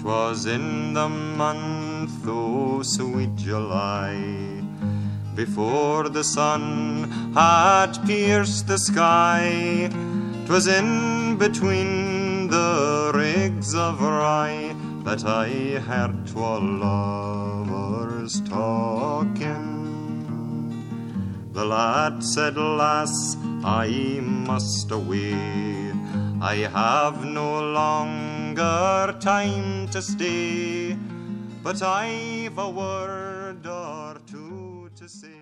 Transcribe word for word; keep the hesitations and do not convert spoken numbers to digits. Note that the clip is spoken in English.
'Twas in the month o' sweet July, before the sun had pierced the sky. 'Twas in between the rigs of rye that I heard twa lovers talking. The lad said, "Lass, I must away. I have no longer time to stay, but I've a word or two to say."